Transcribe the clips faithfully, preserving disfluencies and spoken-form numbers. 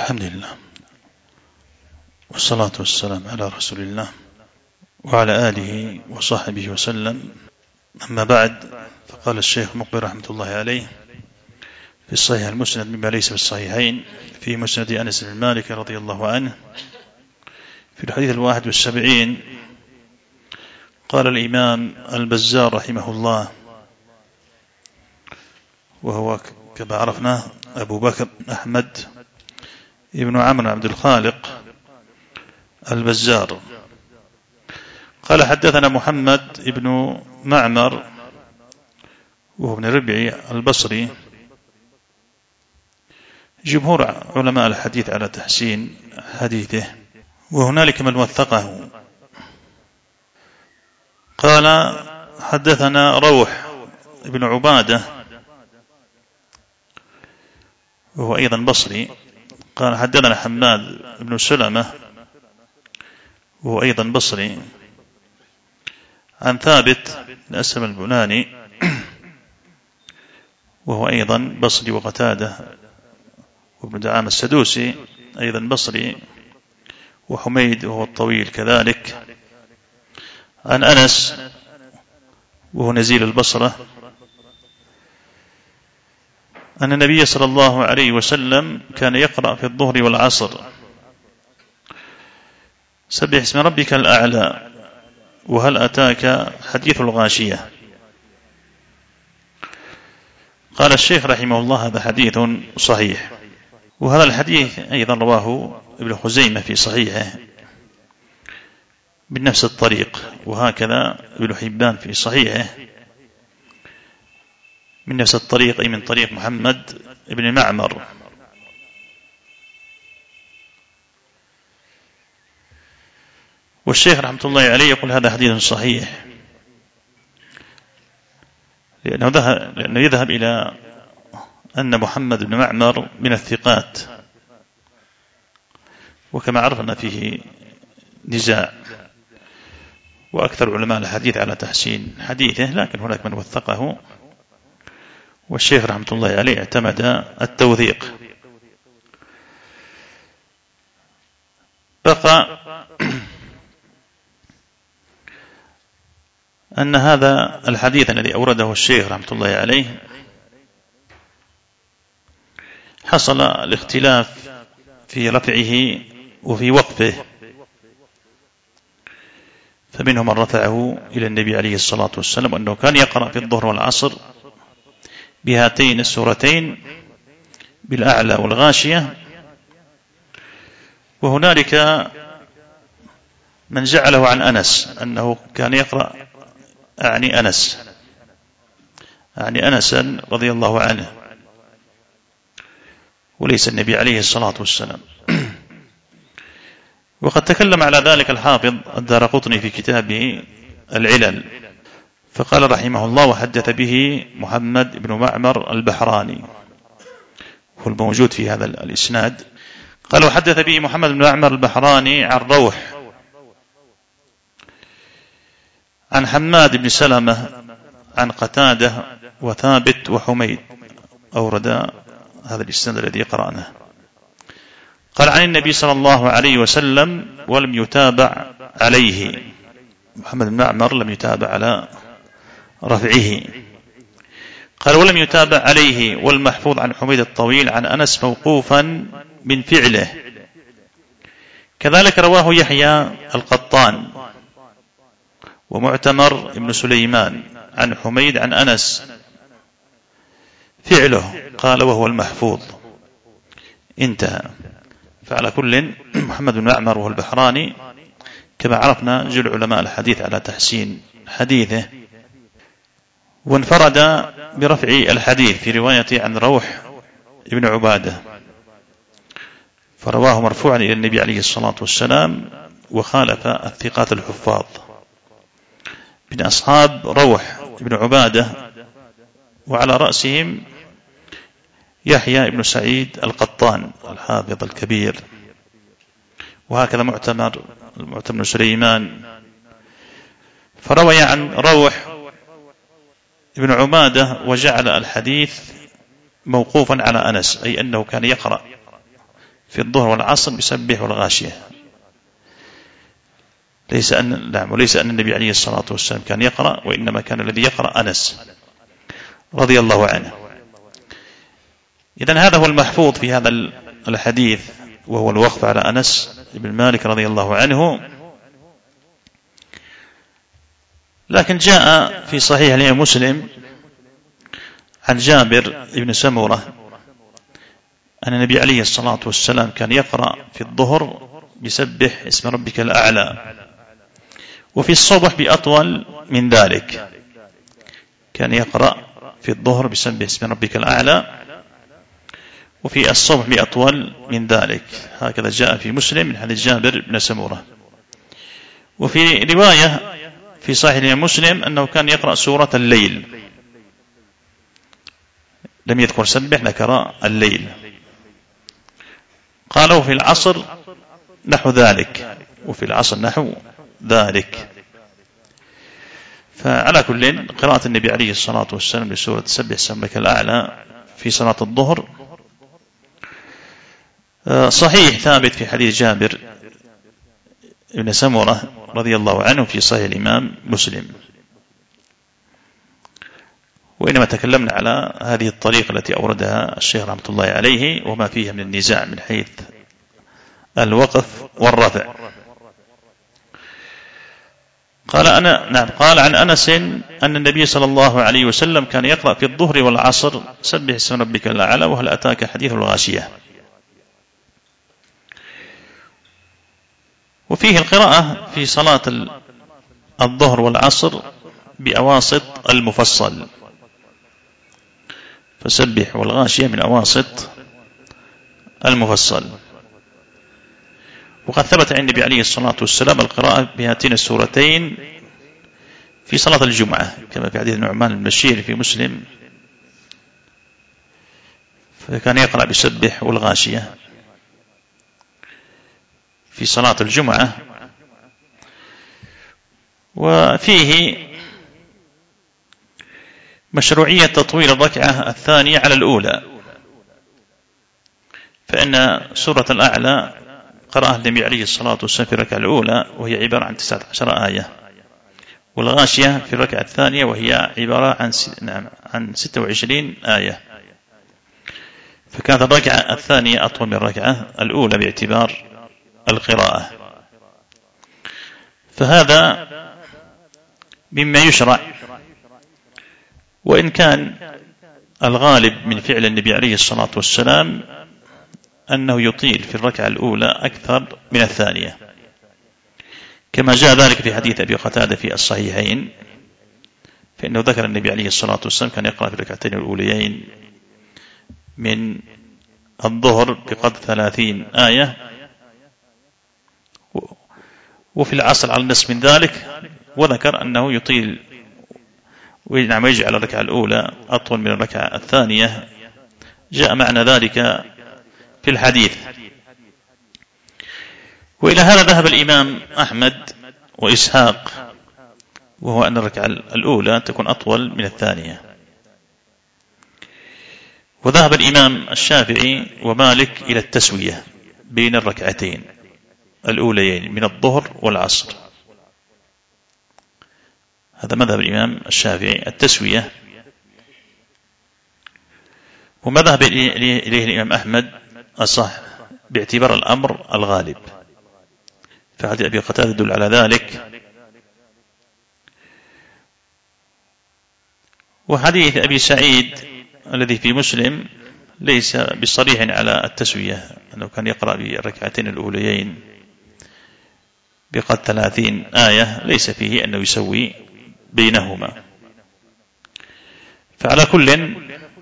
الحمد لله والصلاة والسلام على رسول الله وعلى آله وصحبه وسلم. أما بعد، فقال الشيخ مقبل رحمة الله عليه في الصحيح المسند مما ليس في الصحيحين في مسند أنس بن مالك رضي الله عنه في الحديث الواحد والسبعين، قال الإمام البزار رحمه الله، وهو كما عرفنا أبو بكر أحمد ابن عمرو عبد الخالق البزار، قال حدثنا محمد ابن معمر وهو ابن ربعي البصري. جمهور علماء الحديث على تحسين حديثه، وهنالك من وثقه. قال حدثنا روح ابن عبادة وهو أيضا بصري، قال حدثنا حماد بن سلمة وهو أيضا بصري عن ثابت بن أسلم البناني وهو أيضا بصري، وقتادة وابن دعامة السدوسي أيضا بصري، وحميد وهو الطويل كذلك عن أنس وهو نزيل البصرة أن النبي صلى الله عليه وسلم كان يقرأ في الظهر والعصر سبح اسم ربك الأعلى وهل أتاك حديث الغاشية. قال الشيخ رحمه الله هذا حديث صحيح، وهذا الحديث أيضا رواه ابن خزيمة في صحيحه بنفس الطريق، وهكذا ابن حبان في صحيحه من نفس الطريق، أي من طريق محمد ابن معمر. والشيخ رحمة الله عليه يقول هذا حديث صحيح لأنه, لأنه يذهب إلى أن محمد بن معمر من الثقات، وكما عرفنا فيه نزاع، وأكثر علماء الحديث على تحسين حديثه، لكن هناك من وثقه، والشيخ رحمة الله عليه اعتمد التوثيق. بقى أن هذا الحديث الذي أورده الشيخ رحمة الله عليه حصل الاختلاف في رفعه وفي وقفه، فمنهم من رفعه إلى النبي عليه الصلاة والسلام أنه كان يقرأ في الظهر والعصر بهاتين السورتين بالأعلى والغاشية، وهنالك من جعله عن أنس أنه كان يقرأ أعني أنس أعني أنسا رضي الله عنه وليس النبي عليه الصلاة والسلام. وقد تكلم على ذلك الحافظ الدارقطني في كتابه العلل، فقال رحمه الله وحدث به محمد بن معمر البحراني، هو الموجود في هذا الإسناد. قال وحدث به محمد بن معمر البحراني عن روح عن حماد بن سلمة عن قتادة وثابت وحميد، أورد هذا الإسناد الذي قرأناه. قال عن النبي صلى الله عليه وسلم ولم يتابع عليه، محمد بن معمر لم يتابع على رفعه. قال ولم يتابع عليه، والمحفوظ عن حميد الطويل عن أنس موقوفا من فعله. كذلك رواه يحيى القطان ومعتمر ابن سليمان عن حميد عن أنس فعله، قال وهو المحفوظ، انتهى. فعلى كل محمد بن معمر وهو البحراني كما عرفنا جل علماء الحديث على تحسين حديثه، وانفرد برفع الحديث في رواية عن روح ابن عبادة، فرواه مرفوعا إلى النبي عليه الصلاة والسلام، وخالف الثقات الحفاظ من أصحاب روح ابن عبادة، وعلى رأسهم يحيى ابن سعيد القطان الحافظ الكبير، وهكذا معتمر المعتمر سليمان. فروي عن روح ابن عبادة وجعل الحديث موقوفا على أنس، أي أنه كان يقرأ في الظهر والعصر بسبح والغاشية. ليس أن نعم وليس أن النبي عليه الصلاة والسلام كان يقرأ، وإنما كان الذي يقرأ أنس رضي الله عنه. إذن هذا هو المحفوظ في هذا الحديث، وهو الوقف على أنس بن مالك رضي الله عنه. لكن جاء في صحيح الإمام مسلم عن جابر بن سمرة أن النبي عليه الصلاة والسلام كان يقرأ في الظهر بسبح اسم ربك الأعلى، وفي الصبح بأطول من ذلك. كان يقرأ في الظهر بسبح اسم ربك الأعلى، وفي الصبح بأطول من ذلك. هكذا جاء في مسلم من حديث جابر بن سمرة. وفي رواية في صحيح الإمام مسلم أنه كان يقرأ سورة الليل، لم يذكر سبح، ذكر الليل. قالوا في العصر نحو ذلك، وفي العصر نحو ذلك. فعلى كل قراءة النبي عليه الصلاة والسلام لسورة سبح اسم ربك الأعلى في صلاة الظهر صحيح ثابت في حديث جابر بن سمرة رضي الله عنه في صحيح الإمام مسلم. وإنما تكلمنا على هذه الطريقة التي أوردها الشيخ رحمة الله عليه، وما فيها من النزاع من حيث الوقف والرفع. قال أنا نعم قال عن أنس أن النبي صلى الله عليه وسلم كان يقرأ في الظهر والعصر سبح اسم ربك الأعلى وهل أتاك حديث الغاشية. وفيه القراءة في صلاة الظهر والعصر بأواسط المفصل، فسبح والغاشية من أواسط المفصل. وقد ثبت عن النبي عليه الصلاة والسلام القراءة بهاتين السورتين في صلاة الجمعة، كما في حديث النعمان بن بشير في مسلم، فكان يقرأ بسبح والغاشية في صلاة الجمعة. وفيه مشروعية تطويل الركعة الثانية على الأولى، فإن سورة الأعلى قرأها النبي عليه الصلاة والسلام في الركعة الأولى وهي عبارة عن تسعة عشر آية، والغاشية في الركعة الثانية وهي عبارة عن نعم عن ستة وعشرين آية، فكانت الركعة الثانية أطول من الركعة الأولى باعتبار القراءة. فهذا مما يشرع، وإن كان الغالب من فعل النبي عليه الصلاة والسلام أنه يطيل في الركعة الأولى أكثر من الثانية، كما جاء ذلك في حديث أبي قتادة في الصحيحين، فإنه ذكر النبي عليه الصلاة والسلام كان يقرأ في الركعتين الأوليين من الظهر بقدر ثلاثين آية، وفي العصر على النصف من ذلك، وذكر أنه يطيل وينعم يجعل الركعة الأولى أطول من الركعة الثانية. جاء معنى ذلك في الحديث. وإلى هذا ذهب الإمام أحمد وإسحاق، وهو أن الركعة الأولى تكون أطول من الثانية. وذهب الإمام الشافعي ومالك إلى التسوية بين الركعتين الأوليين من الظهر والعصر. هذا مذهب الإمام الشافعي التسوية. ومذهب إليه الإمام أحمد أصح باعتبار الأمر الغالب، فحديث أبي قتادة يدل على ذلك. وحديث أبي سعيد الذي في مسلم ليس بصريح على التسوية، أنه كان يقرأ بالركعتين الأوليين بقد ثلاثين آية، ليس فيه أنه يسوي بينهما. فعلى كل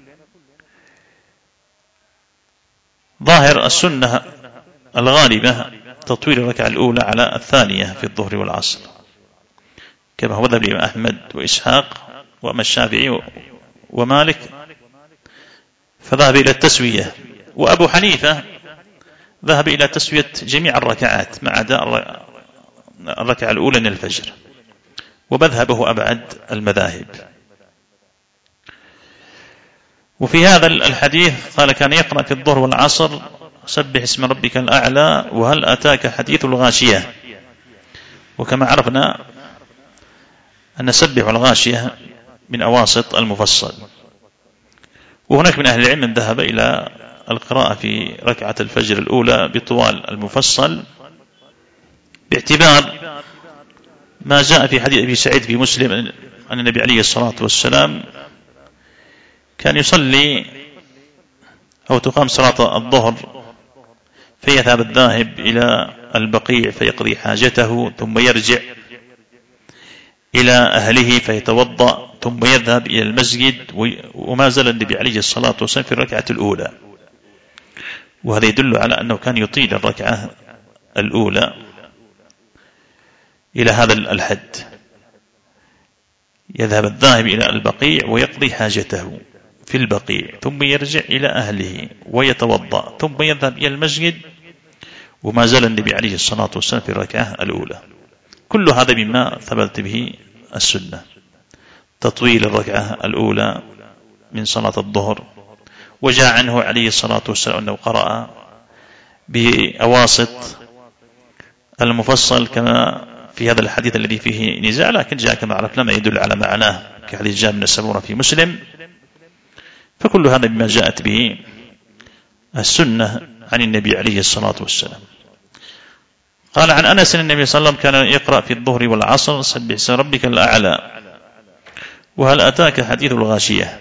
ظاهر السنة الغالبة تطويل الركعة الأولى على الثانية في الظهر والعصر، كما هو ذهب الإمام أحمد وإسحاق. وأما الشافعي ومالك فذهب إلى التسوية، وأبو حنيفة ذهب إلى تسوية جميع الركعات ما عدا الركعة الأولى من الفجر، ومذهبه أبعد المذاهب. وفي هذا الحديث قال كان يقرأ في الظهر والعصر سبح اسم ربك الأعلى وهل أتاك حديث الغاشية. وكما عرفنا أن سبح الغاشية من أواسط المفصل. وهناك من أهل العلم من ذهب إلى القراءة في ركعة الفجر الأولى بطوال المفصل باعتبار ما جاء في حديث أبي سعيد في مسلم أن النبي عليه الصلاة والسلام كان يصلي أو تقام صلاة الظهر فيذهب الذاهب إلى البقيع فيقضي حاجته ثم يرجع إلى أهله فيتوضأ ثم يذهب إلى المسجد، وما زال النبي عليه الصلاة والسلام في الركعة الأولى. وهذا يدل على أنه كان يطيل الركعة الأولى إلى هذا الحد. يذهب الذاهب إلى البقيع ويقضي حاجته في البقيع ثم يرجع إلى أهله ويتوضأ ثم يذهب إلى المسجد، وما زال النبي عليه الصلاة والسلام في الركعة الأولى. كل هذا مما ثبت به السنة، تطويل الركعة الأولى من صلاة الظهر. وجاء عنه عليه الصلاة والسلام أنه قرأ بأواسط المفصل كما في هذا الحديث الذي فيه نزاع، لكن جاء كما عرفنا ما يدل على معناه كحديث جابر بن سمرة في مسلم. فكل هذا مما جاءت به السنة عن النبي عليه الصلاة والسلام. قال عن أنس أن النبي صلى الله عليه وسلم كان يقرأ في الظهر والعصر سبح اسم ربك الأعلى وهل أتاك حديث الغاشية.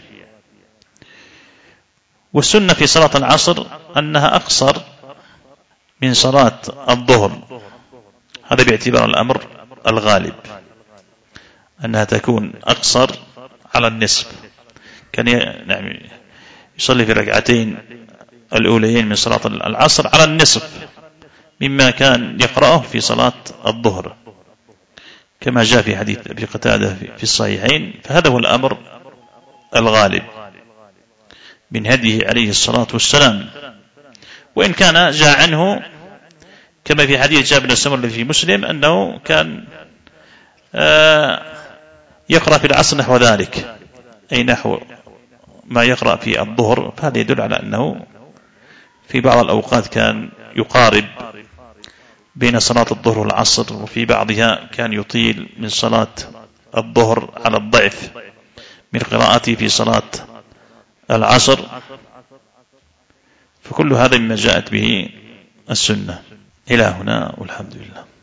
والسنة في صلاة العصر أنها أقصر من صلاة الظهر، هذا باعتبار الأمر الغالب أنها تكون أقصر على النصف. كان يعني يصلي في ركعتين الأوليين من صلاة العصر على النصف مما كان يقرأه في صلاة الظهر كما جاء في حديث أبي قتادة في الصحيحين. فهذا هو الأمر الغالب من هديه عليه الصلاة والسلام، وإن كان جاء عنه كما في حديث جابر بن سمرة الذي في مسلم أنه كان يقرأ في العصر نحو ذلك، أي نحو ما يقرأ في الظهر. فهذا يدل على أنه في بعض الأوقات كان يقارب بين صلاة الظهر والعصر، وفي بعضها كان يطيل من صلاة الظهر على الضعف من قراءته في صلاة العصر. فكل هذا مما جاءت به السنة. إلى هنا والحمد لله.